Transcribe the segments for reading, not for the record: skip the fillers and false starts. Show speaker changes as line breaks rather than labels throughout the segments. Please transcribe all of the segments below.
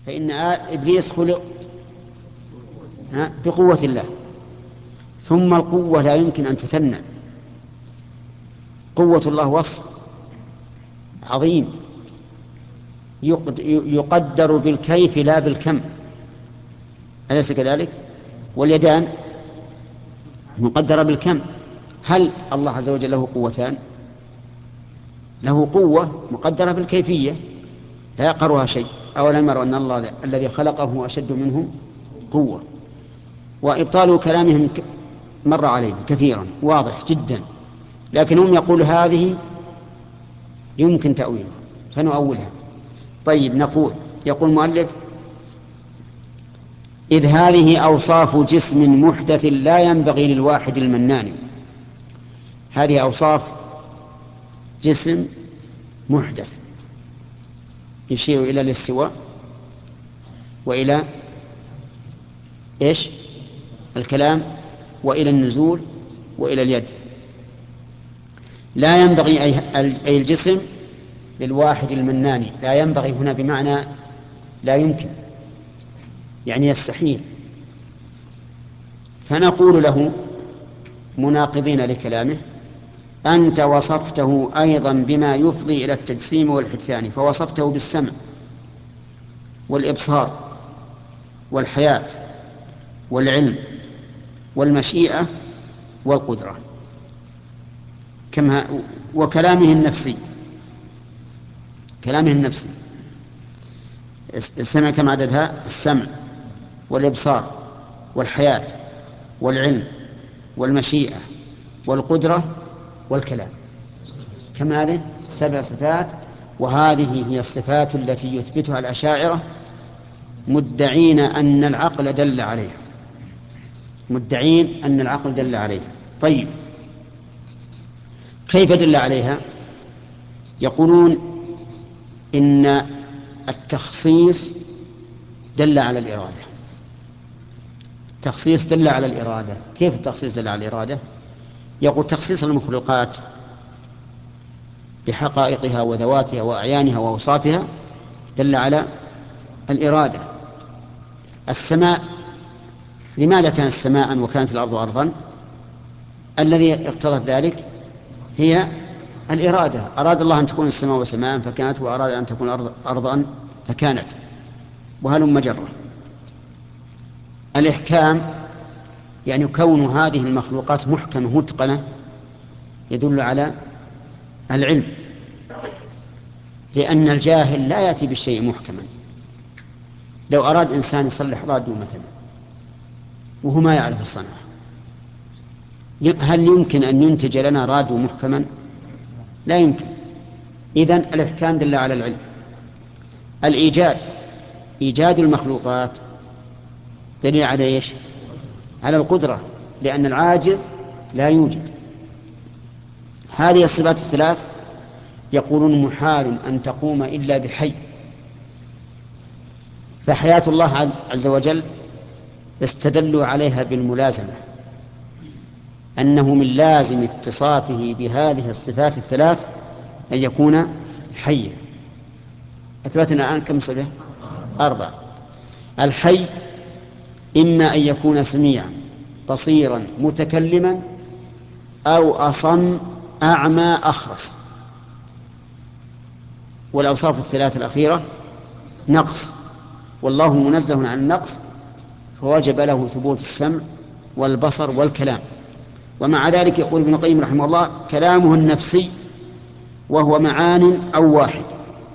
فإن إبليس خلق بقوة الله، ثم القوة لا يمكن أن تثنى. قوة الله وصف عظيم يقدر بالكيف لا بالكم، أليس كذلك؟ واليدان مقدرة بالكم. هل الله عز وجل له قوتان؟ له قوة مقدرة بالكيفية لا يقرها شيء. أولم يروا أن الله الذي خلقه أشد منه قوة. وإبطال كلامهم مر علينا كثيرا واضح جدا، لكن هم يقول هذه يمكن تأويلها فنؤولها. طيب نقول، يقول المؤلف: إذ هذه أوصاف جسم محدث لا ينبغي للواحد المنان. هذه أوصاف جسم محدث يشير إلى الاستواء وإلى إيش؟ الكلام، وإلى النزول، وإلى اليد. لا ينبغي أي الجسم للواحد المنان. لا ينبغي هنا بمعنى لا يمكن، يعني يستحيل. فنقول له مناقضين لكلامه: أنت وصفته أيضا بما يفضي إلى التجسيم والحدثان، فوصفته بالسمع والإبصار والحياة والعلم والمشيئة والقدرة كما وكلامه النفسي. كلامه النفسي السمع كم عددها؟ السمع والإبصار والحياة والعلم والمشيئة والقدرة والكلام. كم هذه؟ 7 صفات. وهذه هي الصفات التي يثبتها الأشاعرة مدعين أن العقل دل عليها. مدعين أن العقل دل عليها. طيب كيف دل عليها؟ يقولون إن التخصيص دل على الإرادة. التخصيص دل على الإرادة. كيف التخصيص دل على الإرادة؟ يقول تخصيص المخلوقات بحقائقها وذواتها وأعيانها وأوصافها دل على الإرادة. السماء، لماذا كانت سماء وكانت الأرض أرضا؟ الذي اقتضت ذلك هي الإرادة. أراد الله أن تكون السماء سماء فكانت، وأراد أن تكون الأرض أرضا فكانت، وهلم جرة. الإحكام يعني كون هذه المخلوقات محكمة متقنة يدل على العلم، لأن الجاهل لا يأتي بالشيء محكما. لو أراد إنسان يصلح راديو مثلا وهو ما يعرف الصنعة، هل يمكن أن ينتج لنا راديو محكما؟ لا يمكن. إذن الإحكام دل على العلم. الإيجاد، إيجاد المخلوقات دليل على إيش؟ على القدرة، لأن العاجز لا يوجد. هذه الصفات الثلاث يقولون محال أن تقوم إلا بحي. فحياة الله عز وجل استدلوا عليها بالملازمة، أنه من لازم اتصافه بهذه الصفات الثلاث أن يكون حيا. أثبتنا الآن كم صفة؟ 4. الحي إما أن يكون سميعا بصيرا متكلما أو أصم أعمى أخرس. والأوصاف الثلاث الأخيرة نقص، والله منزه عن النقص، فوجب له ثبوت السمع والبصر والكلام. ومع ذلك يقول ابن القيم رحمه الله: كلامه النفسي وهو معان أو واحد.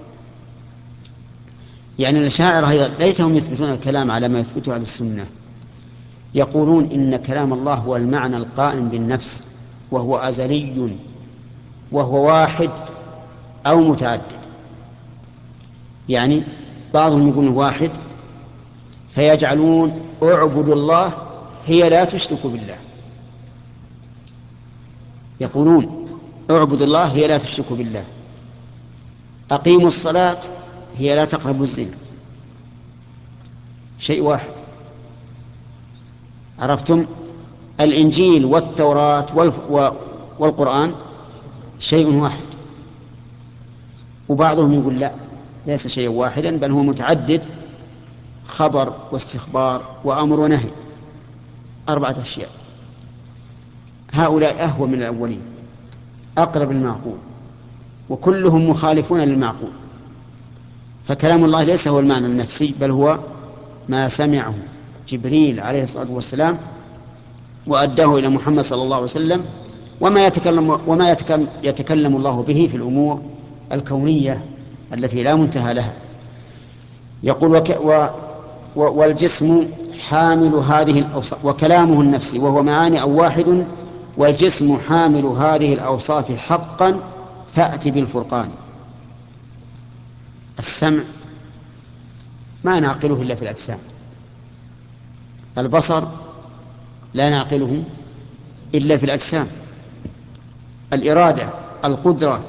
يعني الأشاعرة ليتهم يثبتون الكلام على ما يثبته على السنة، يقولون إن كلام الله هو المعنى القائم بالنفس، وهو أزلي، وهو واحد أو متعدد. يعني بعضهم يقول واحد فيجعلون اعبدوا الله هي لا تشرك بالله. يقولون اعبدوا الله هي لا تشرك بالله، أقيموا الصلاة هي لا تقربوا الزنا. شيء واحد. عرفتم؟ الإنجيل والتوراة والقرآن شيء واحد. وبعضهم يقول لا، ليس شيء واحدا بل هو متعدد خبر واستخبار وأمر ونهي، 4 أشياء. هؤلاء أهوى من الأولين، أقرب للمعقول، وكلهم مخالفون للمعقول. فكلام الله ليس هو المعنى النفسي، بل هو ما سمعه جبريل عليه الصلاة والسلام وأداه إلى محمد صلى الله عليه وسلم، وما يتكلم الله به في الأمور الكونية التي لا منتهى لها. يقول والجسم حامل هذه الأوصاف، وكلامه النفسي وهو معاني أو واحد، والجسم حامل هذه الأوصاف حقا فأت بالفرقان. السمع ما نعقله إلا في الأجسام، البصر لا نعقله إلا في الأجسام، الإرادة، القدرة،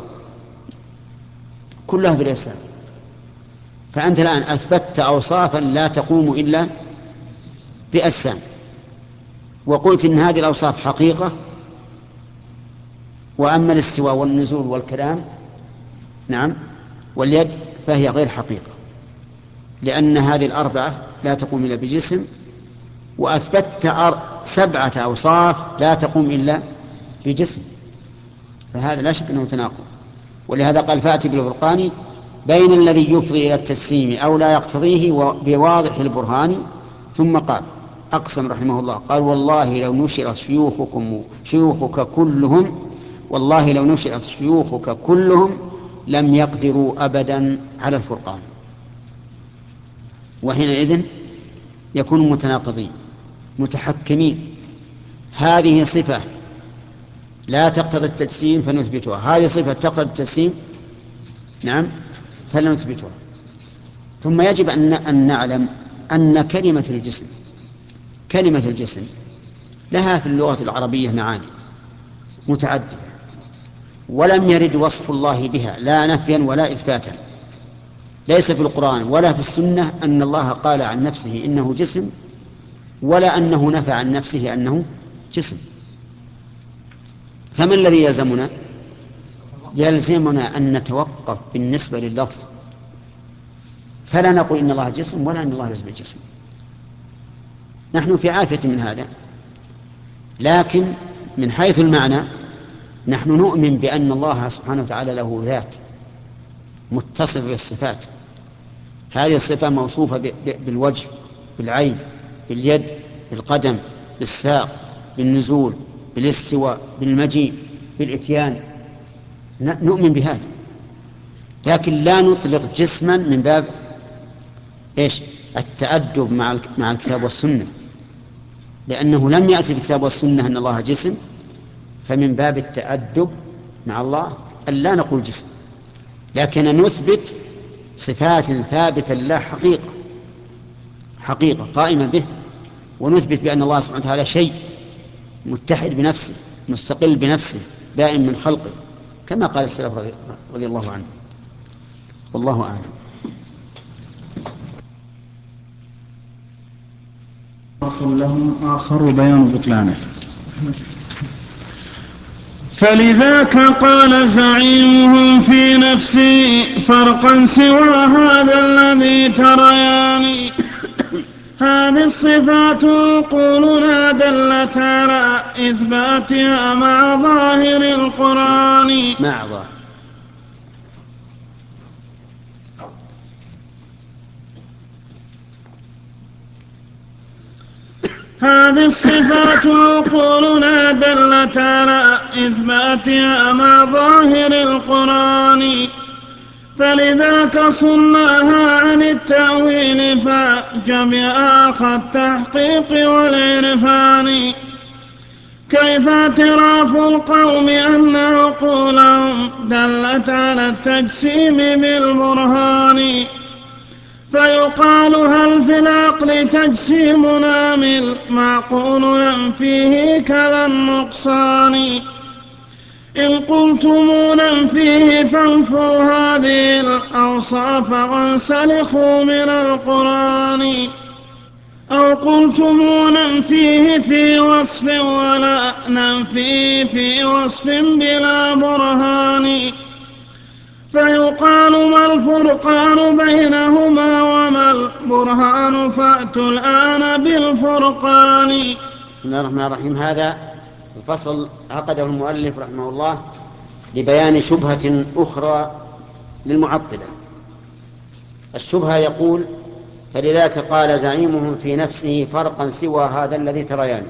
كلها في الأجسام. فأنت الآن أثبتت أوصافا لا تقوم إلا بأجسام، وقلت إن هذه الأوصاف حقيقة، وأما الاستواء والنزول والكلام نعم واليد فهي غير حقيقة، لأن هذه الأربعة لا تقوم إلا بجسم، وأثبتت 7 أوصاف لا تقوم إلا بجسم، فهذا لا شك أنه تناقض. ولهذا قال فأتي بالفرقان بين الذي يفضي إلى التسليم أو لا يقتضيه بواضح البرهان. ثم قال أقسم رحمه الله، قال والله لو نشرت شيوخك كلهم، والله لو نشرت شيوخك كلهم لم يقدروا أبدا على الفرقان. وحينئذ يكونوا متناقضين متحكمين. هذه صفة لا تقتضي التجسيم فنثبتها، هذه صفة تقتضي التجسيم نعم فلا نثبتها. ثم يجب أن نعلم أن كلمة الجسم لها في اللغة العربية معاني متعددة، ولم يرد وصف الله بها لا نفيا ولا إثباتا، ليس في القرآن ولا في السنة أن الله قال عن نفسه إنه جسم، ولا أنه نفى عن نفسه أنه جسم. فما الذي يلزمنا؟ يلزمنا أن نتوقف بالنسبة لللفظ، فلا نقول إن الله جسم ولا أن الله ليس بجسم، نحن في عافية من هذا. لكن من حيث المعنى نحن نؤمن بأن الله سبحانه وتعالى له ذات متصف بالصفات، هذه الصفة موصوفة بالوجه، بالعين، باليد، بالقدم، بالساق، بالنزول، بالاستواء، بالمجيء، بالإتيان، نؤمن بهذا. لكن لا نطلق جسما من باب التأدب مع الكتاب والسنة، لأنه لم يأتي بالكتاب والسنة أن الله جسم، فمن باب التأدب مع الله أن لا نقول جسم، لكن نثبت صفات ثابتة لله حقيقة قائمة به، ونثبت بأن الله سبحانه وتعالى شيء متحد بنفسه مستقل بنفسه دائم من خلقه، كما قال السلف رضي الله عنه. والله أعلم.
لهم آخر بيان بطلانه. فلذاك قال زعيمهم في نفسي فرقا سوى هذا الذي تريان، هذه الصفات قولنا دلت على إثباتها مع ظاهر القرآن. هذه الصفات قولنا دلت على إثباتها مع ظاهر القرآن، فلذاك صناها عن التأويل فجب آخى التحقيق والعرفان. كيف اعتراف القوم أن عقولهم دلت على التجسيم بالبرهان، فيقال هل في العقل تجسيم أم المعقول ننفيه كذا النقصان؟ إن قلتم ننفيه فانفوا هذه الأوصاف وانسلخوا من القرآن، أو قلتم ننفيه في وصف ولا ننفيه في وصف بلا برهان، فيقال ما الفرقان بينهما وما البرهان البرهان فأتوا الآن بالفرقان.
بسم الله الرحمن الرحيم. هذا الفصل عقده المؤلف رحمه الله لبيان شبهة أخرى للمعطلة. الشبهة يقول: فلذاك قال زعيمهم في نفسه فرقا سوى هذا الذي تريان.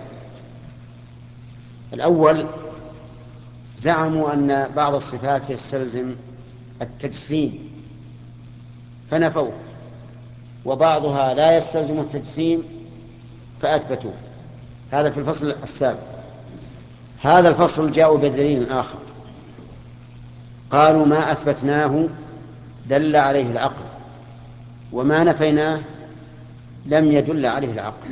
الأول، زعموا أن بعض الصفات يستلزم التجسيم فنفوه، وبعضها لا يستلزم التجسيم فأثبتوه. هذا في الفصل السابق. هذا الفصل جاءوا بدليل آخر، قالوا: ما أثبتناه دل عليه العقل، وما نفيناه لم يدل عليه العقل.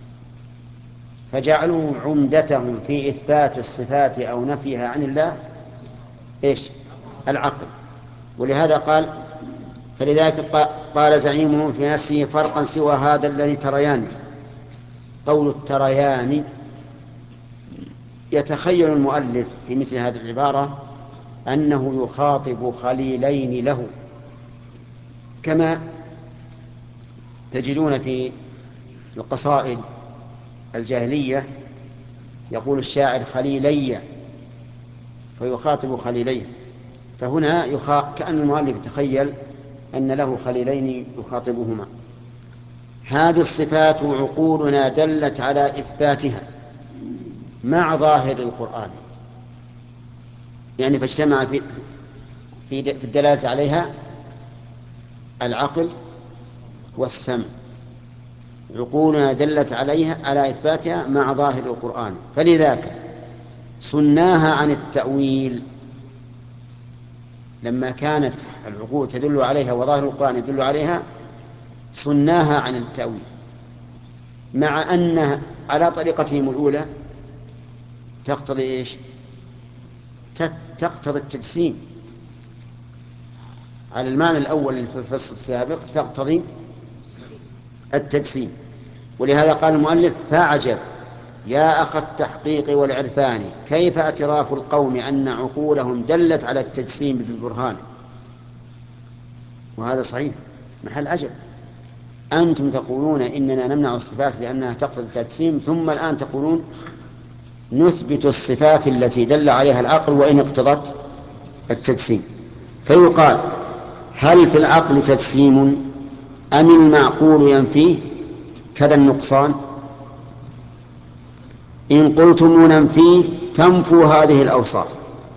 فجعلوا عمدتهم في إثبات الصفات أو نفيها عن الله العقل. ولهذا قال: فلذلك قال زعيمهم في نفسه فرقا سوى هذا الذي تريان. قول التريان يتخيل المؤلف في مثل هذه العبارة أنه يخاطب خليلين له، كما تجدون في القصائد الجاهلية يقول الشاعر: خليلي، فيخاطب خليلين. فهنا كأن المؤلف يتخيل أن له خليلين يخاطبهما. هذه الصفات عقولنا دلت على إثباتها مع ظاهر القرآن، يعني فاجتمع في الدلالة عليها العقل والسمع. عقولنا دلت عليها على إثباتها مع ظاهر القرآن، فلذاك صناها عن التأويل. لما كانت العقول تدل عليها وظاهر القرآن يدل عليها صناها عن التأويل، مع أنها على طريقتهم الأولى تقتضي تقتضي التجسيم. على المعنى الأول في الفصل السابق تقتضي التجسيم. ولهذا قال المؤلف: فاعجب يا أخ التحقيق والعرفان، كيف اعتراف القوم أن عقولهم دلت على التجسيم بالبرهان. وهذا صحيح محل عجب. أنتم تقولون إننا نمنع الصفات لأنها تقتضي التجسيم، ثم الآن تقولون نثبت الصفات التي دل عليها العقل وإن اقتضت التجسيم. فيقال: هل في العقل تجسيم أم المعقول ينفيه كذا النقصان؟ إن قلتم ننفيه فانفوا هذه الأوصاف.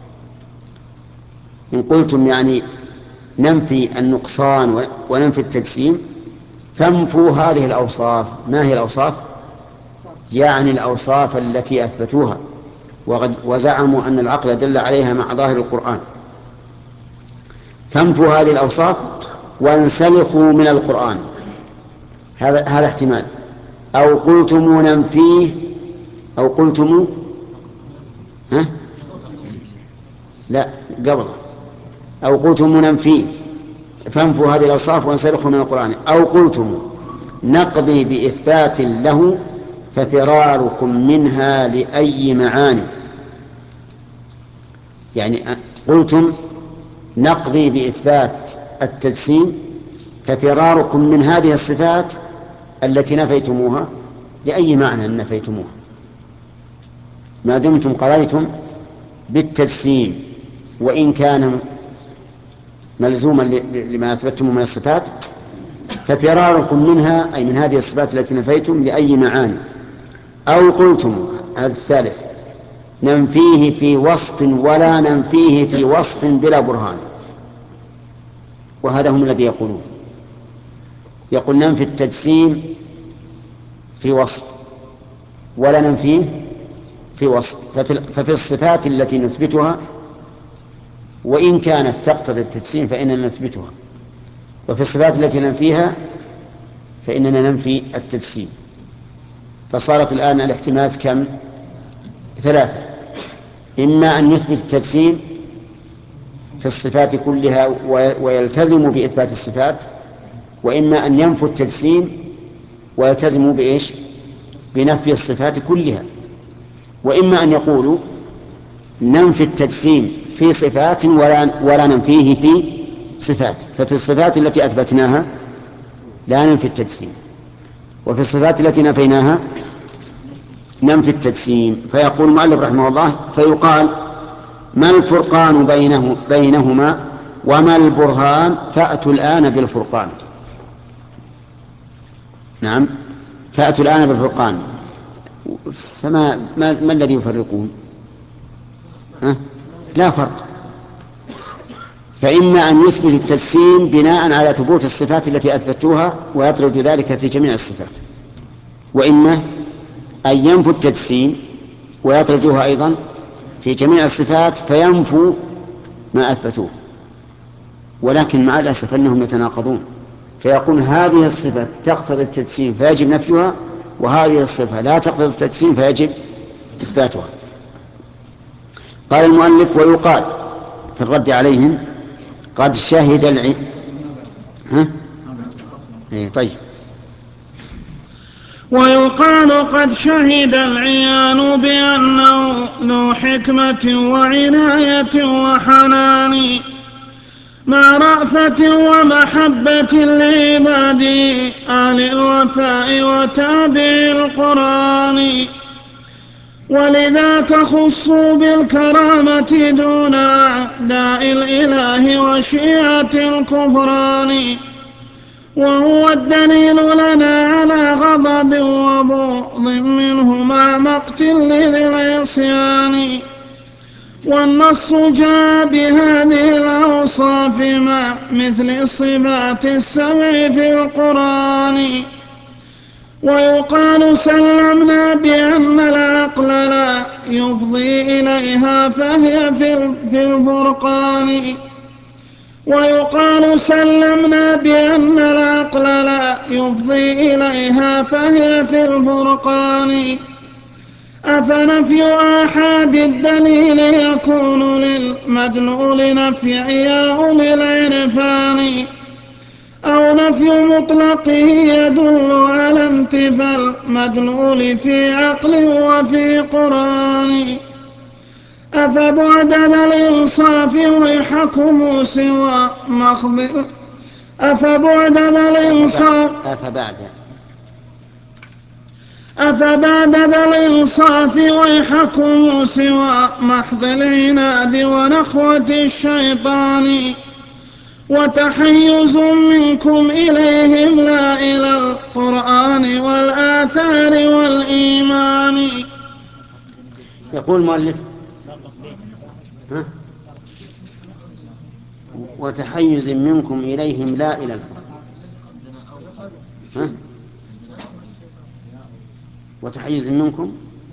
إن قلتم يعني ننفي النقصان وننفي التجسيم فانفوا هذه الأوصاف. ما هي الأوصاف؟ يعني الأوصاف التي أثبتوها وزعموا أن العقل دل عليها مع ظاهر القرآن. فانفوا هذه الأوصاف وانسلخوا من القرآن. هذا احتمال. أو قلتم ننفيه، أو قلتم لا قبله، أو قلتم ننفيه فانفوا هذه الأوصاف وانسلخوا من القرآن. أو قلتم نقضي بإثبات له ففراركم منها لأي معاني. يعني قلتم نقضي بإثبات التجسيم ففراركم من هذه الصفات التي نفيتموها لأي معنى نفيتموها، ما دمتم قضيتم بالتجسيم وإن كان ملزوما لما أثبتم من الصفات، ففراركم منها أي من هذه الصفات التي نفيتم لأي معاني. أو قلتم، هذا الثالث، ننفيه في وصف ولا ننفيه في وصف بلا برهان. وهذا هم الذي يقول ننفي التجسيم في وصف ولا ننفيه في وصف. ففي الصفات التي نثبتها وإن كانت تقتضي التجسيم فإننا نثبتها، وفي الصفات التي ننفيها فإننا ننفي التجسيم. فصارت الآن الاحتمالات كم؟ 3: إما أن يثبت التجسيم في الصفات كلها ويلتزم بإثبات الصفات، وإما أن ينفوا التجسيم ويلتزموا بنفي الصفات كلها، وإما أن يقولوا ننفي التجسيم في صفات ولا ننفيه في صفات. ففي الصفات التي أثبتناها لا ننفي التجسيم. وفي الصفات التي نفيناها ننفي التجسيم. فيقول المؤلف رحمه الله: فيقال: ما الفرقان بينهما وما البرهان فأتوا الآن بالفرقان. نعم، فأتوا الآن بالفرقان. ما الذي يفرقون؟ لا فرق. فإما أن يثبت التجسيم بناء على ثبوت الصفات التي أثبتوها ويطرد ذلك في جميع الصفات، وإما أن ينفوا التجسيم ويطردوها أيضا في جميع الصفات فينفوا ما أثبتوه. ولكن مع الأسف أنهم يتناقضون، فيقول هذه الصفة تقتضي التجسيم فيجب نفيها، وهذه الصفة لا تقتضي التجسيم فيجب إثباتها. قال المؤلف: ويقال في الرد عليهم: قد شهد طيب.
ويقال قد شهد العيان بأنه ذو حكمة وعناية وحنان مع رأفة ومحبة لعباد أهل الوفاء وتابع القرآن، ولذاك خصوا بالكرامة دون أعداء الإله وشيعة الكفران، وهو الدليل لنا على غضب وبغض منه مع مقتل لذي العصيان. والنص جاء بهذه الأوصاف مع مثل صفات السمع في القرآن. ويقال سلمنا بأن العقل لا يفضي إليها فهي في الفرقان. ويقال سلمنا بأن العقل لا يفضي إليها فهي في الفرقان. أفنفي آحاد الدليل يكون للمدلول نفي عياء للعرفان، أو نفي مطلقه يدل على انتفاء المدلول في عقل وفي قرآن. أفبعد ذا الإنصاف ويحكم سوى مخض أفبعد ذا الإنصاف أفبعد ذا الإنصاف ويحكم سوى محض العناد ونخوة الشيطان، وتحيز منكم إليهم لا إلى القرآن والآثار والإيمان.
يقول المؤلف: وتحيز منكم إليهم لا إلى القرآن. وتحيز منكم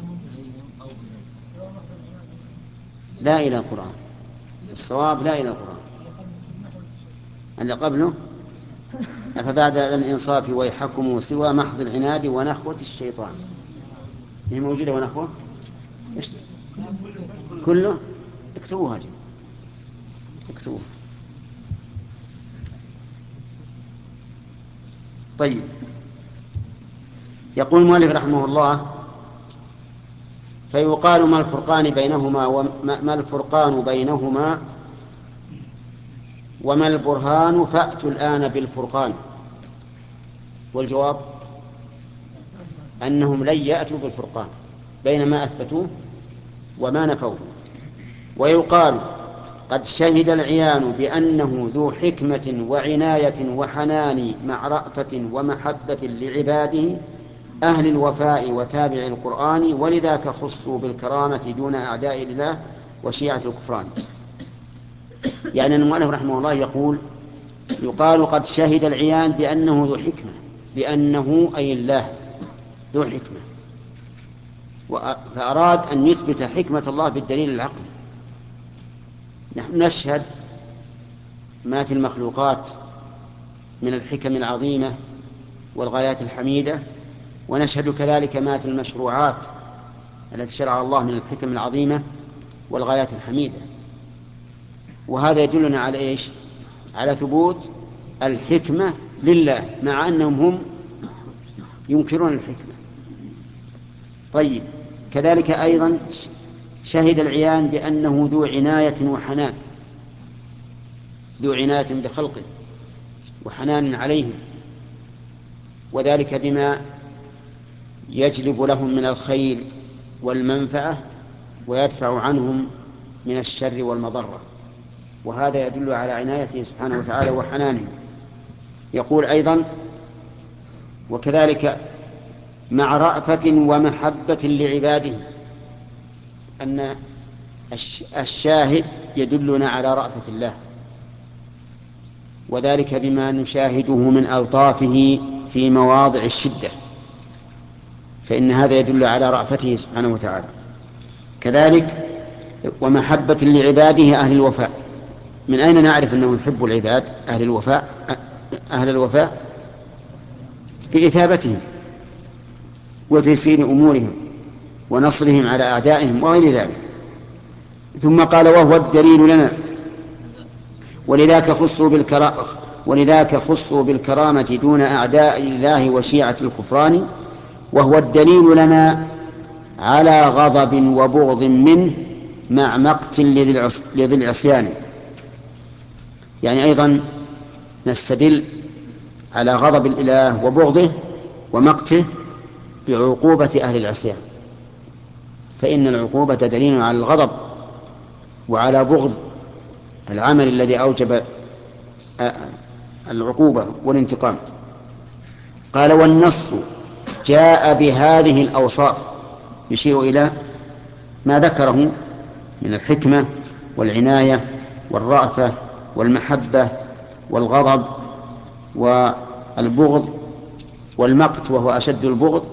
لا إلى القرآن. الصواب لا إلى القرآن. اللي قبله: أفبعد الإنصاف ويحكموا سوى محض العناد ونخوة الشيطان. هي موجودة ونخوة كله. اكتبوها اكتبوها. طيب. يقول المؤلف رحمه الله: فيقال ما الفرقان بينهما وما البرهان فأتوا الآن بالفرقان. والجواب أنهم لن يأتوا بالفرقان بين ما أثبتوه وما نفوه. ويقال قد شهد العيان بأنه ذو حكمة وعناية وحنان مع رأفة ومحبة لعباده أهل الوفاء وتابع القرآن، ولذاك خصوا بالكرامة دون أعداء الله وشيعة الكفران. يعني المؤلف رحمه الله يقال قد شهد العيان بأنه ذو حكمة، بأنه أي الله ذو حكمة، فأراد أن يثبت حكمة الله بالدليل العقلي. نحن نشهد ما في المخلوقات من الحكم العظيمة والغايات الحميدة، ونشهد كذلك ما في المشروعات التي شرع الله من الحكم العظيمة والغايات الحميدة. وهذا يدلنا على إيش؟ على ثبوت الحكمة لله، مع أنهم هم ينكرون الحكمة. طيب. كذلك أيضا شهد العيان بأنه ذو عناية وحنان، ذو عناية بخلقه وحنان عليهم، وذلك بما يجلب لهم من الخير والمنفعة ويدفع عنهم من الشر والمضرة، وهذا يدل على عنايته سبحانه وتعالى وحنانه. يقول أيضا: وكذلك مع رأفة ومحبة لعباده، أن الشاهد يدلنا على رأفة الله، وذلك بما نشاهده من ألطافه في مواضع الشدة، فإن هذا يدل على رأفته سبحانه وتعالى. كذلك ومحبة لعباده أهل الوفاء. من أين نعرف أنه يحب العباد أهل الوفاء؟ بإثابتهم وتيسير أمورهم ونصرهم على أعدائهم وغير ذلك. ثم قال: وهو الدليل لنا، ولذاك خصوا بالكرامة دون أعداء الله وشيعة الكفران، وهو الدليل لنا على غضب وبغض منه مع مقت لذي العصيان. يعني أيضا نستدل على غضب الإله وبغضه ومقته بعقوبة أهل العصيان، فإن العقوبة دليل على الغضب وعلى بغض العمل الذي أوجب العقوبة والانتقام. قال: والنص جاء بهذه الأوصاف، يشير إلى ما ذكره من الحكمة والعناية والرأفة والمحبة والغضب والبغض والمقت وهو أشد البغض.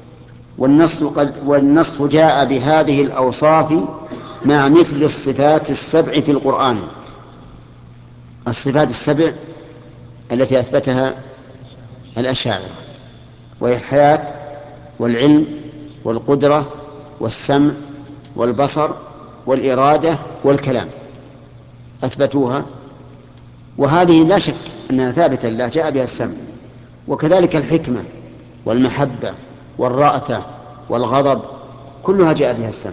والنص جاء بهذه الأوصاف مع مثل الصفات السبع في القرآن. الصفات السبع التي أثبتها الأشاعرة، وهي الحياة والعلم والقدرة والسمع والبصر والإرادة والكلام، أثبتوها، وهذه لا شك أنها ثابتة لله، جاء بها السمع. وكذلك الحكمة والمحبة والرأفة والغضب كلها جاء بها السمع.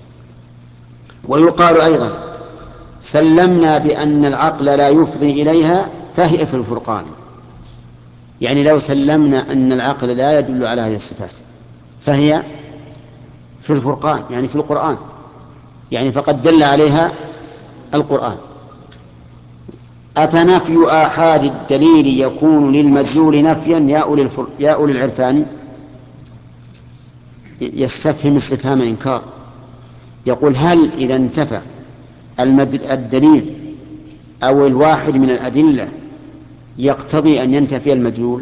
ويقال أيضا: سلمنا بأن العقل لا يفضي إليها فهي في الفرقان. يعني لو سلمنا أن العقل لا يدل على هذه الصفات فهي في الفرقان، يعني في القرآن، يعني فقد دل عليها القرآن. أفنفي آحاد الدليل يكون للمدلول نفيا يا أولي العرفان؟ يستفهم استفهام إنكار، يقول: هل إذا انتفى الدليل أو الواحد من الأدلة يقتضي أن ينتفي المدلول؟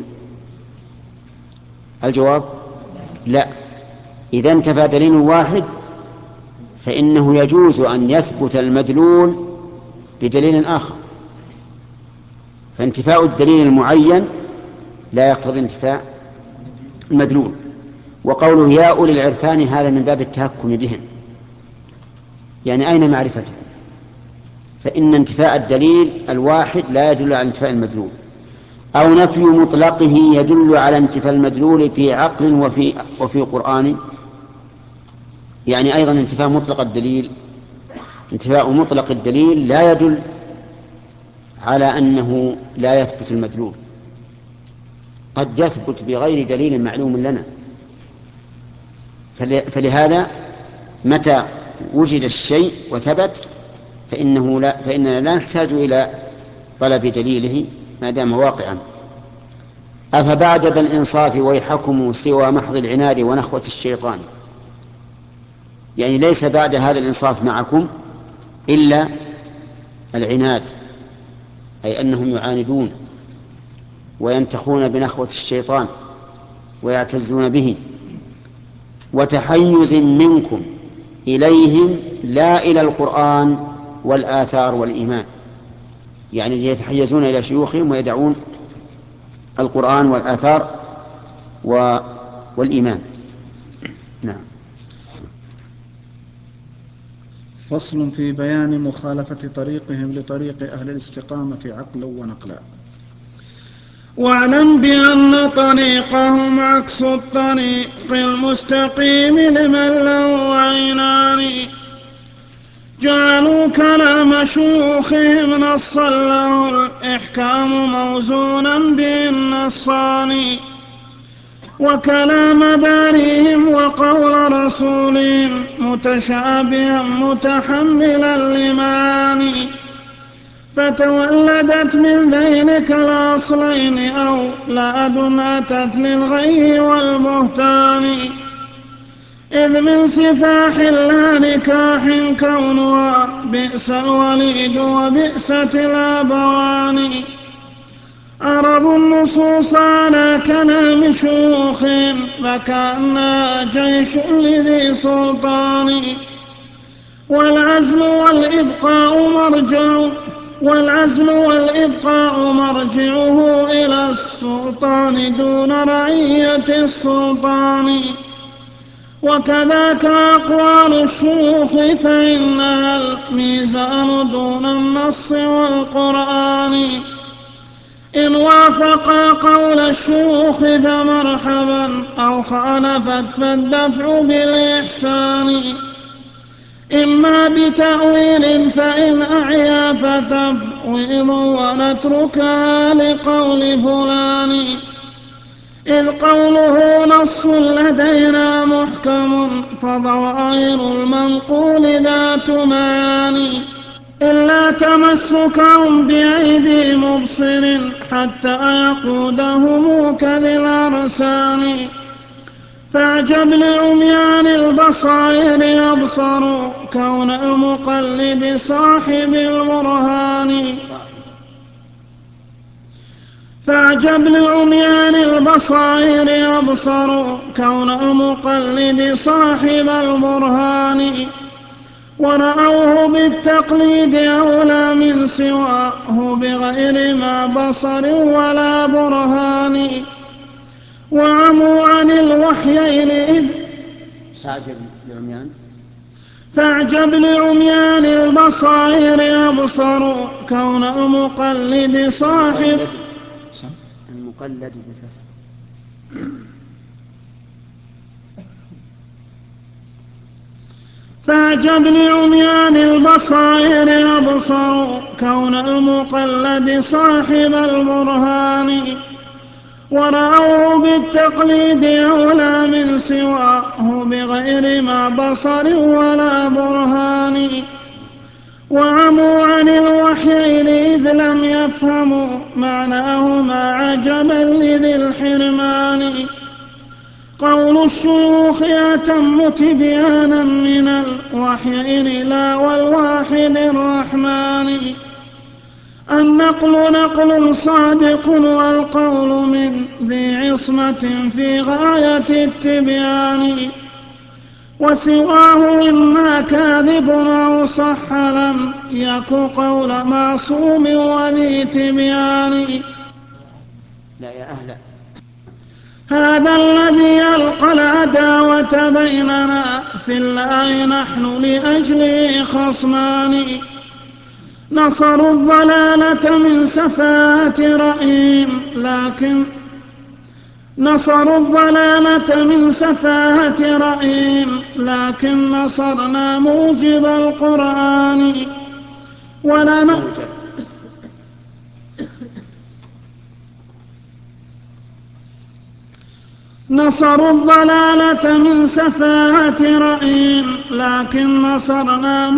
الجواب: لا. إذا انتفى دليل واحد فإنه يجوز أن يثبت المدلول بدليل آخر، فانتفاء الدليل المعين لا يقتضي انتفاء المدلول. وقوله يا أولي العرفان هذا من باب التهكم بهم، يعني أين معرفته؟ فإن انتفاء الدليل الواحد لا يدل على انتفاء المدلول. أو نفي مطلقه يدل على انتفاء المدلول في عقل وفي قرآن. يعني أيضا انتفاء مطلق الدليل لا يدل على أنه لا يثبت المدلول، قد يثبت بغير دليل معلوم لنا. فلهذا متى وجد الشيء وثبت فإننا لا نحتاج إلى طلب دليله ما دام واقعا. أفبعد ذا الإنصاف ويحكم سوى محض العناد ونخوة الشيطان. يعني ليس بعد هذا الإنصاف معكم إلا العناد، أي أنهم يعاندون وينتخون بنخوة الشيطان ويعتزون به، وتحيز منكم إليهم لا إلى القرآن والآثار والإيمان. يعني يتحيزون إلى شيوخهم ويدعون القرآن والآثار والإيمان. نعم.
فصل في بيان مخالفة طريقهم لطريق أهل الاستقامة عقلا ونقلا. واعلم بأن طريقهم عكس الطريق المستقيم لمن له عينان، جعلوا كلام شيوخهم نصا له الإحكام موزونا به النصان، وكلام باريهم وقول رسولهم متشابها متحملا لمعاني، فتولدت من ذينك الأصلين أولاد أتت للغي والبهتان. إذ من سفاح لا نكاح كونها بئس الوليد وبئست الأبوان. عرضوا النصوص على كلام شيوخ فكأنها جيش لذي سلطان. والعزل والإبقاء مرجعه إلى السلطان دون رعية السلطان. وكذاك أقوال الشيوخ فإنها الميزان دون النص والقرآن. إن وافقا قول الشيوخ فمرحبا، أو خالفت فالدفع بالإحسان. إما بتأويل فإن أعيا فتفويض ونتركها لقول فلان. إذ قوله نص لدينا محكم فظواهر المنقول ذات معاني. إلا تمسكهم بأيدي مبصر حتى يقودهم كذي الأرسان. فاعجب لعميان البصائر يبصروا كون المقلد صاحب البرهان. فاعجب لعميان البصائر يبصروا كون المقلد صاحب البرهان. ورأوه بالتقليد أولى من سواه بغير ما بصر ولا برهان. وعموا عن الوحيين إذ فاعجب لعميان البصائر يبصروا كون المقلد صاحب
المقلد بالفتح.
فاعجب لعميان البصائر يبصروا كون المقلد صاحب البرهان. ورأوه بالتقليد أولى من سواه بغير ما بصر ولا برهان. وعموا عن الوحيين إذ لم يفهموا معناهما عجبا لذي الحرمان. قول الشيوخ أتم تبيانا من الوحيين لا والواحد الرحمن. النقل نقل صادق والقول من ذي عصمة في غاية التبيان. وسواه إما كاذب أو صح لم يك قول معصوم وذي تبيان.
لا يا أهلا.
هذا الذي يلقى العداوة بيننا في الله نحن لأجله خصمان. نصروا الضلالة من سفاهة رأيهم لكن نصرنا موجب القرآن. نصروا الضلالة من سفاهة رأيهم لكن نصرنا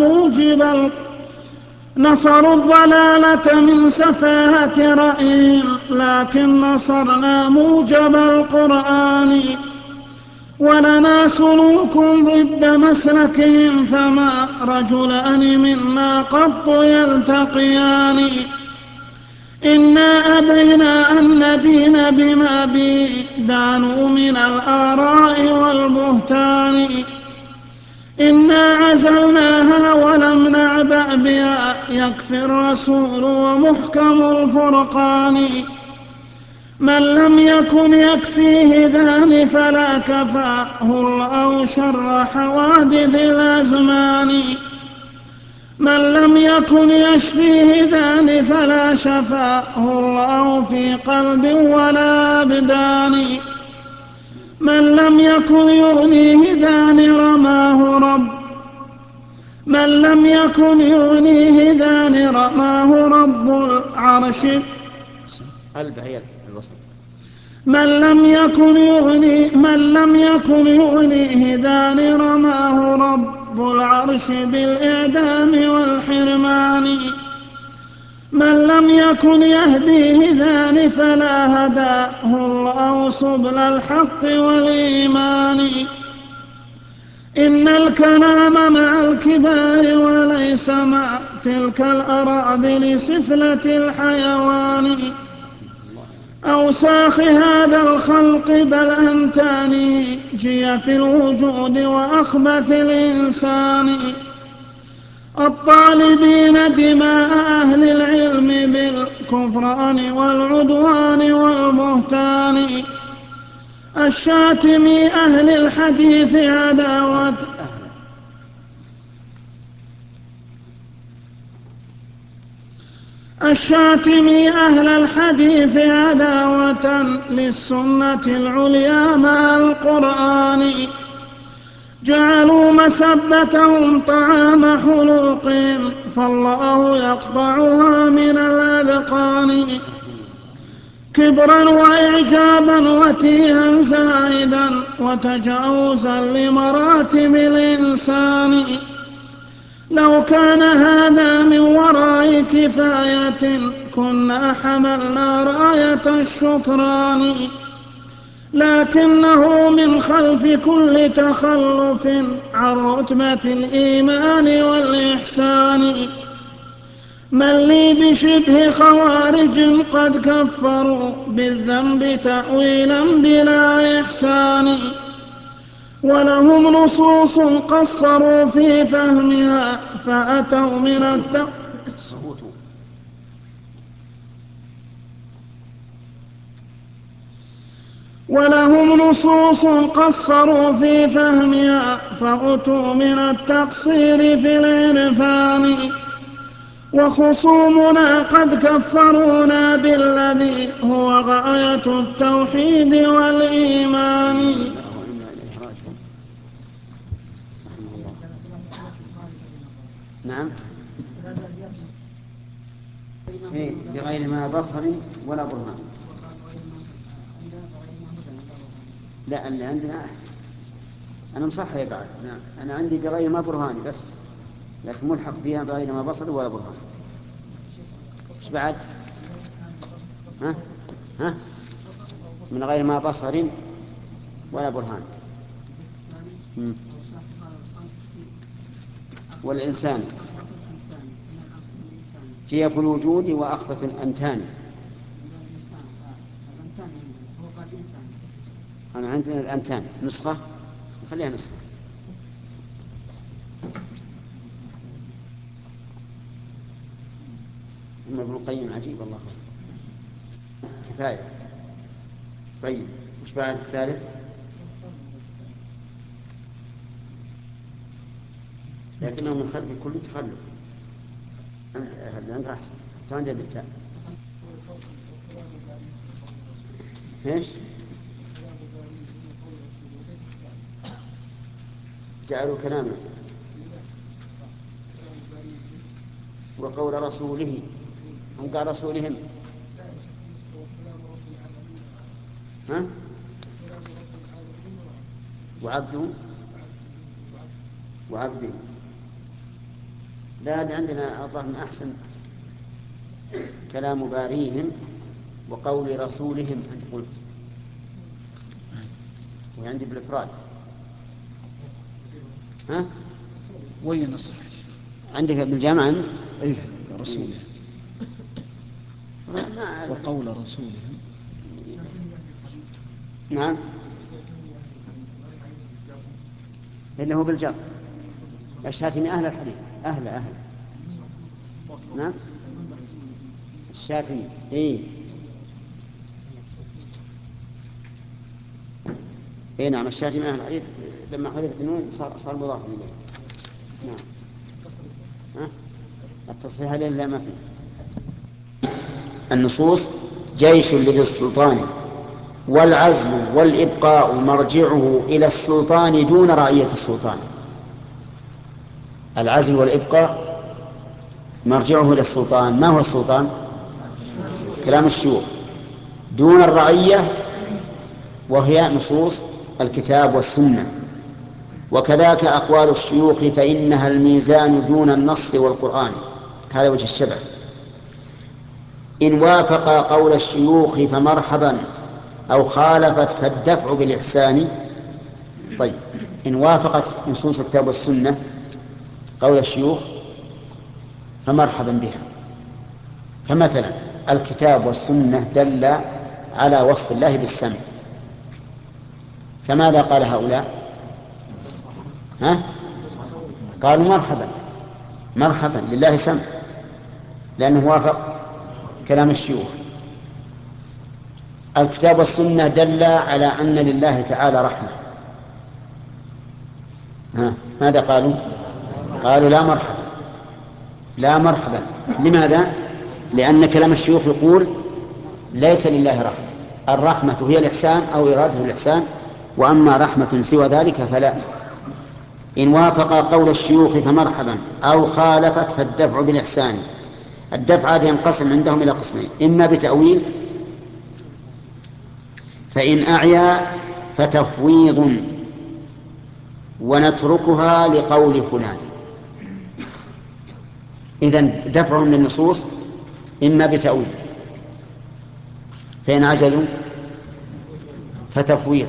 موجب القرآن. ولنا سلوك ضد مسلكهم فما رجلان منا قط يلتقيان. إنا أبينا أن ندين بما به دانوا من الآراء والبهتان. إنا عزلناها ولم نعبأ بها يكفي الرسول ومحكم الفرقان. من لم يكن يكفيه ذان فلا كفاه الله شر حوادث الأزمان. من لم يكن يشفيه ذان فلا شفاه الله في قلب ولا أبدان. من لم يكن يغنيه ذان رماه رب العرش. من لم يكن يغنيه ذان رماه رب العرش بالإعدام والحرمان. من لم يكن يهديه ذان فلا هداه الله سبل الحق والإيمان. إن الكلام مع الكبار وليس مع تلك الأراذل سفلة الحيوان. أوساخ هذا الخلق بل أنتاني جي في الوجود وأخبث الإنسان. الطالبين دماء أهل العلم بالكفران والعدوان والبهتان. الشاتم أهل الحديث عداوة الشاتم أهل الحديث عداوة للسنة العليا مع القرآن. جعلوا مسبتهم طعام حلوق فالله يقطعها من الأذقان. كبرا وإعجابا وتيها زائدا وتجاوزا لمراتب الإنسان. لو كان هذا من وراء كفاية كنا حملنا راية الشكران. لكنه من خلف كل تخلف عن رتبة الإيمان والإحسان. من لي بشبه خوارج قد كفروا بالذنب تأويلا بلا إحسان. ولهم نصوص قصروا في فهمها فأتوا من ولهم نصوص قصروا في فهمها فأتوا من التقصير في العرفان. وخصومنا قد كفرونا بالذي هو غاية التوحيد والإيمان.
نعم بغير ما بصر ولا برهان. لا اللي عندنا أحسن. أنا مصحح بعد. نعم أنا عندي بغير ما برهان بس لكن ملحق فيها بغير ما بصر ولا برهان. إيش بعد؟ ها من غير ما بصر ولا برهان. والإنسان جيف الوجود وأخبث الأنتان. أنا عندنا الأنتان نسخة خليها نسخة. ابن القيم عجيب والله كفاية. طيب وش بعد الثالث؟ لكنه من خلف كل تخلف. عندها أحسن عندها بالتالي. ايش؟ جعلوا كلامه وقول رسوله. هم قال رسولهم. ها؟ وعبده. لا عندنا أظن أحسن كلام باريهم وقول رسولهم أنت قلت وعندي بالإفراد. ها؟
وين صح؟
عندك بالجامعة أنت؟
أيه رسولهم وقول رسولهم.
نعم اللي هو بالجر. الشاتمي أهل الحديث أهل نعم الشاتمي إيه نعم الشاتمي أهل الحديث لما حذفت النون صار مضاف إليه. نعم التصحيح لا ما فيه. النصوص جيش لذي السلطان والعزل والإبقاء مرجعه إلى السلطان دون رعية السلطان. العزل والإبقاء مرجعه إلى السلطان. ما هو السلطان؟ كلام الشيوخ. دون الرعية وهي نصوص الكتاب والسنة. وكذاك أقوال الشيوخ فإنها الميزان دون النص والقرآن. هذا وجه الشبه. إن وافق قول الشيوخ فمرحبا، أو خالفت فالدفع بالإحسان. طيب، إن وافقت نصوص الكتاب والسنة قول الشيوخ فمرحبا بها. فمثلا الكتاب والسنة دل على وصف الله بالسمع، فماذا قال هؤلاء؟ قالوا مرحبا، مرحبا لله سمع، لأنه وافق كلام الشيوخ. الكتاب والسنة دل على أن لله تعالى رحمة، ماذا قالوا؟ قالوا لا مرحبا، لا مرحبا. لماذا؟ لأن كلام الشيوخ يقول ليس لله رحمة، الرحمة هي الإحسان أو إرادة الإحسان، وأما رحمة سوى ذلك فلا. إن وافق قول الشيوخ فمرحبا، أو خالفت فالدفع بالإحسان. الدفع هذا ينقسم عندهم إلى قسمين: إما بتأويل، فإن أعيا فتفويض ونتركها لقول فلان. إذن دفعهم للنصوص إما بتأويل، فإن عجزوا فتفويض.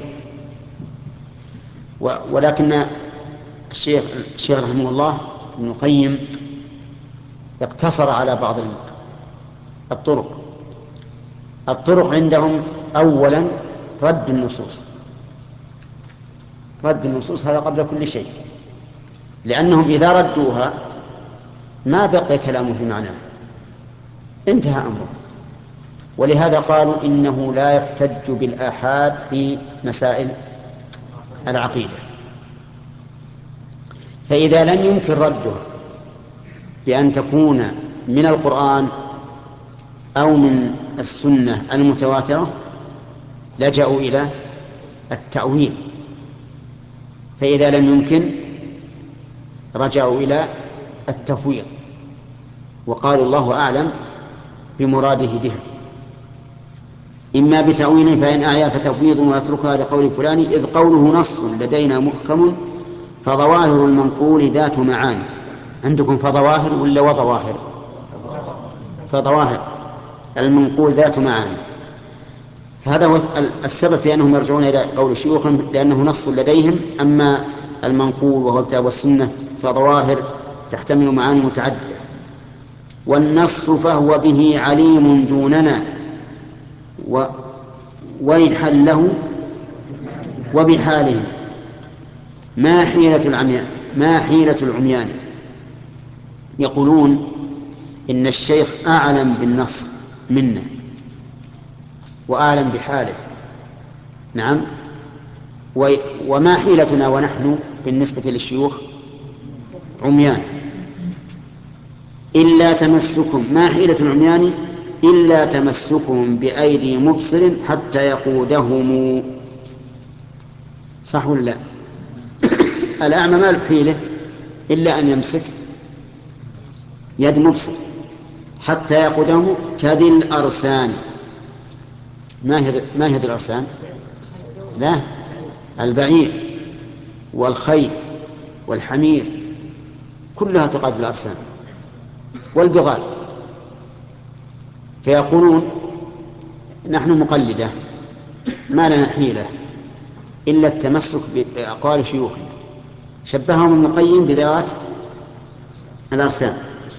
ولكن الشيخ رحمه الله ابن القيم اقتصر على بعض الطرق عندهم. أولا رد النصوص، رد النصوص هذا قبل كل شيء، لأنهم إذا ردوها ما بقي كلام في معناه، انتهى أمره. ولهذا قالوا إنه لا يحتج بالآحاد في مسائل العقيدة. فإذا لم يمكن ردها بأن تكون من القرآن أو من السنة المتواترة لجأوا إلى التأويل، فإذا لم يمكن رجعوا إلى التفويض، وقالوا الله أعلم بمراده بها. إما بتأويل فإن أعيا فتفويض ونتركها لقول فلان، إذ قوله نص لدينا محكم فظواهر المنقول ذات معاني. عندكم فظواهر ولا وظواهر؟ فظواهر المنقول ذات معاني. هذا هو السبب في أنهم يرجعون إلى قول شيوخهم، لأنه نص لديهم. أما المنقول وهو الكتاب والسنة فظواهر تحتمل معاني متعددة. والنص فهو به عليم دوننا ويحا له وبحاله، ما حيلة العميان. يقولون إن الشيخ أعلم بالنص منا وأعلم بحاله. نعم. وما حيلتنا ونحن بالنسبة للشيوخ؟ عميان. إلا تمسكهم، ما حيلة العميان إلا تمسكهم بأيدي مبصر حتى يقودهم. صح ولا لا؟ الأعمى ما له حيلة إلا أن يمسك يد مبصر حتى يقودهم، كذي الأرسان. ما هي ذي الأرسان؟ لا، البعير والخيل والحمير كلها تقاد بالأرسان والبغال. فيقولون نحن مقلدة ما لنا حيلة إلا التمسك بأقوال شيوخنا. شبههم ابن القيم بذوات الأرسان.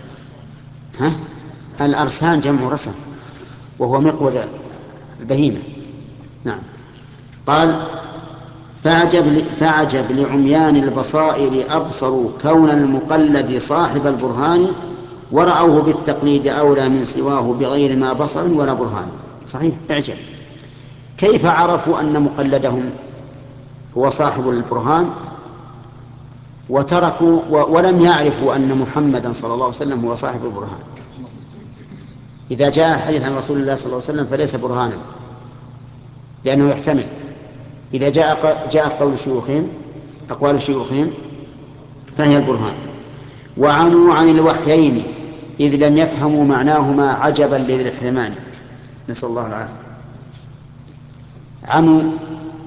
الأرسان جمع رسن وهو مقود البهيمة. نعم. قال فعجب لعميان البصائر أبصروا كون المقلد صاحب البرهان، ورأوه بالتقليد أولى من سواه بغير ما بصر ولا برهان. صحيح، اعجب كيف عرفوا أن مقلدهم هو صاحب البرهان وتركوا ولم يعرفوا أن محمدا صلى الله عليه وسلم هو صاحب البرهان. إذا جاء حديث عن رسول الله صلى الله عليه وسلم فليس برهانا، لأنه يحتمل. إذا جاءت أقوال شيوخهم فهي البرهان. وعموا عن الوحيين إذ لم يفهموا معناهما عجبا لذي الحرمان. نسأل الله العافية. عموا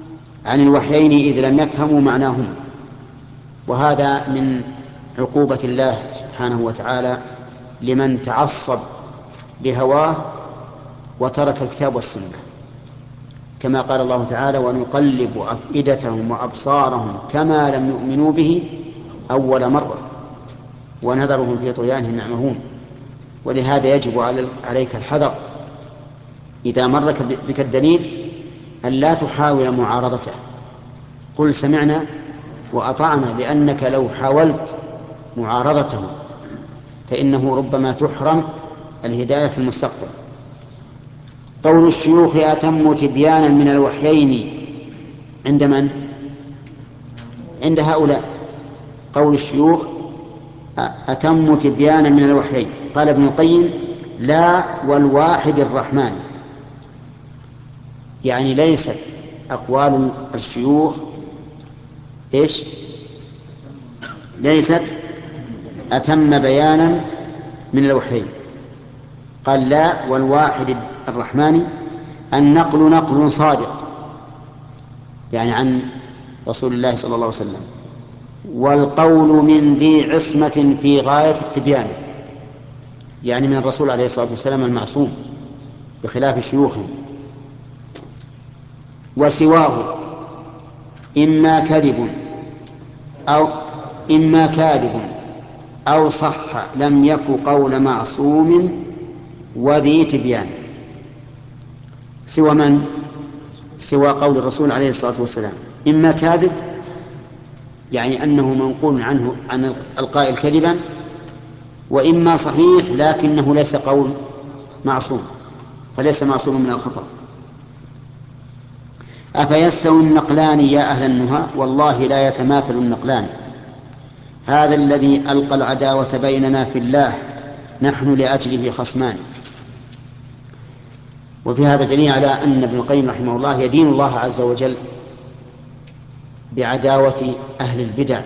عن الوحيين إذ لم يفهموا معناهما. وهذا من عقوبة الله سبحانه وتعالى لمن تعصب لهواه وترك الكتاب والسنة، كما قال الله تعالى: ونقلب أفئدتهم وأبصارهم كما لم يؤمنوا به أول مرة ونذرهم في طغيانهم يعمهون. ولهذا يجب عليك الحذر إذا مر بك الدليل أن لا تحاول معارضته، قل سمعنا وأطعنا، لأنك لو حاولت معارضته فإنه ربما تحرم الهداية في المستقبل. قول الشيوخ أتم تبيانا من الوحيين عند من؟ عند هؤلاء. قول الشيوخ أتم تبيانا من الوحيين. قال ابن القيم: لا، والواحد الرحمن. يعني ليست أقوال الشيوخ إيش؟ ليست أتم بيانا من الوحيين. قال: لا، والواحد الرحمن. النقل نقل صادق، يعني عن رسول الله صلى الله عليه وسلم، والقول من ذي عصمة في غاية التبيان، يعني من الرسول عليه الصلاة والسلام المعصوم بخلاف شيوخهم. وسواه إما كاذب أو صح لم يك قول معصوم وذي تبيان. سوى من؟ سوى قول الرسول عليه الصلاة والسلام. إما كاذب يعني أنه منقول عنه عن القائل كذبا، وإما صحيح لكنه ليس قول معصوم، فليس معصوم من الخطأ. أفيستوي النقلان يا أهل النهى؟ والله لا يتماثل النقلان. هذا الذي ألقى العداوة بيننا في الله نحن لأجله خصمان. وفي هذا دليل على أن ابن القيم رحمه الله يدين الله عز وجل بعداوة أهل البدع،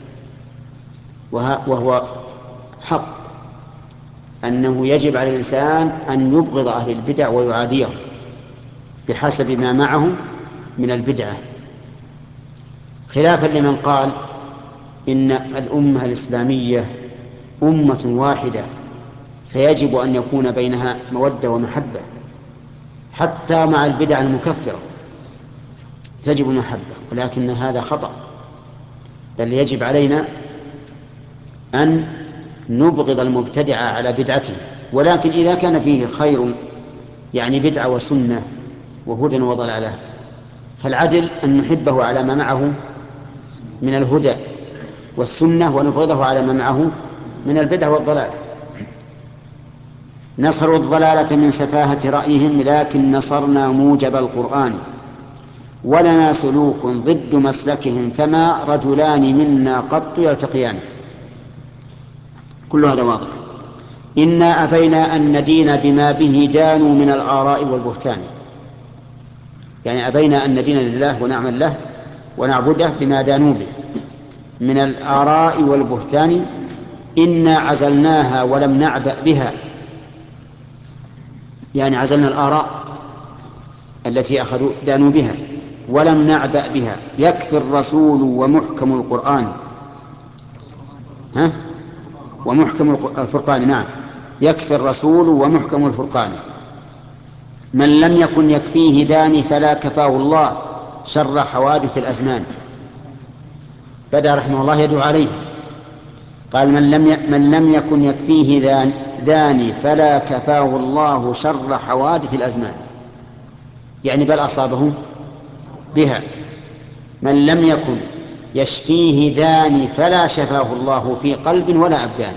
وهو حق أنه يجب على الإنسان أن يبغض أهل البدع ويعاديهم بحسب ما معهم من البدعة، خلافا لمن قال إن الأمة الإسلامية أمة واحدة فيجب أن يكون بينها مودة ومحبة، حتى مع البدع المكفرة تجب المحبة، ولكن هذا خطأ، بل يجب علينا أن نبغض المبتدع على بدعته. ولكن إذا كان فيه خير، يعني بدعة وسنة وهدى وضلالة، فالعدل أن نحبه على ما معه من الهدى والسنة ونبغضه على ما معه من البدع والضلال. نصروا الضلالة من سفاهة رأيهم، لكن نصرنا موجب القرآن، ولنا سلوك ضد مسلكهم، فما رجلان منا قط يلتقيان. كل هذا واضح. إنا أبينا أن ندين بما به دانوا من الآراء والبهتان، يعني أبينا أن ندين لله ونعمل له ونعبده بما دانوا به من الآراء والبهتان. إنا عزلناها ولم نعبأ بها، يعني عزلنا الآراء التي دانوا بها ولم نعبأ بها. يكفي الرسول ومحكم القرآن، ومحكم الفرقان. نعم، يكفي الرسول ومحكم الفرقان. من لم يكن يكفيه ذاني فلا كفاه الله شر حوادث الأزمان. بدأ رحمه الله يدعو عليه، قال: من لم يكن يكفيه ذاني فلا كفاه الله شر حوادث الأزمان، يعني بل أصابه بها. من لم يكن يشفيه ذاني فلا شفاه الله في قلب ولا أبدان.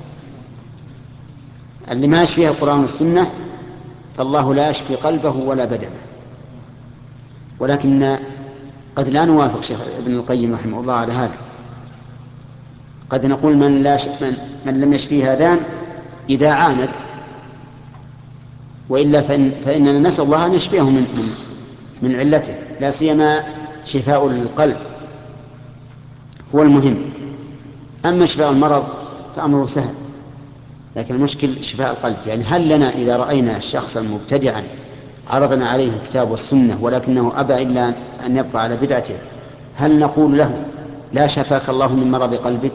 اللي ما يشفيه القرآن والسنة فالله لا يشفي قلبه ولا بدنه. ولكن قد لا نوافق شيخ ابن القيم رحمه الله على هذا. قد نقول من لم يشفيه هذان إذا عاند، وإلا فإننا نسأل الله أن يشفيه من علته، لا سيما شفاء القلب هو المهم. أما شفاء المرض فأمره سهل، لكن المشكل شفاء القلب. يعني هل لنا إذا رأينا شخصا مبتدعا عرضنا عليه الكتاب والسنة ولكنه أبى إلا أن يبقى على بدعته، هل نقول له لا شفاك الله من مرض قلبك؟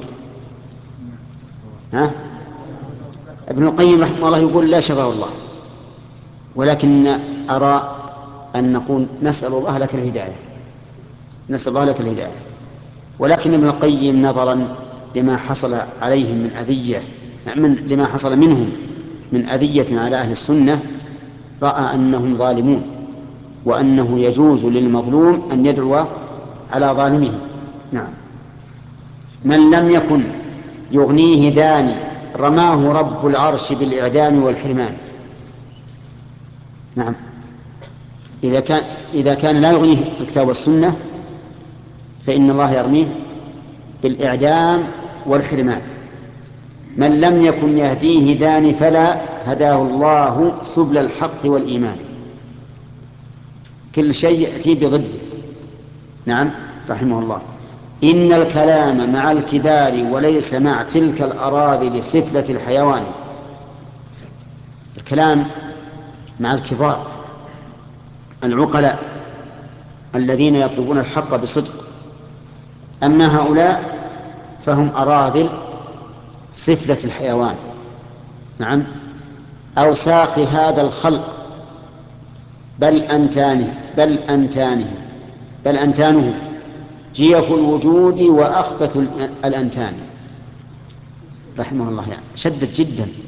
ها؟ ابن القيم رحمه الله يقول لا شفاه الله، ولكن أرى أن نقول نسأل الله لك الهداية، نسأل الله لك الهداية. ولكن ابن القيم نظرا لما حصل عليهم من أذية، لما حصل منهم من أذية على أهل السنة، رأى أنهم ظالمون وأنه يجوز للمظلوم أن يدعو على ظالمه. نعم. من لم يكن يغنيه داني رماه رب العرش بالإعدام والحرمان. نعم، إذا كان لا يغنيه الكتاب والسنة فإن الله يرميه بالإعدام والحرمان. من لم يكن يهديه داني فلا هداه الله سبل الحق والإيمان. كل شيء يأتي بضده. نعم، رحمه الله. إن الكلام مع الكبار وليس مع تلك الأراضي لسفلة الحيوان. الكلام مع الكبار العقلاء الذين يطلبون الحق بصدق، أما هؤلاء فهم أراذل سفلة الحيوان. نعم، أوساخ هذا الخلق، بل أنتانه جيف الوجود وأخبث الأنتان. رحمه الله، يعني شدد جدا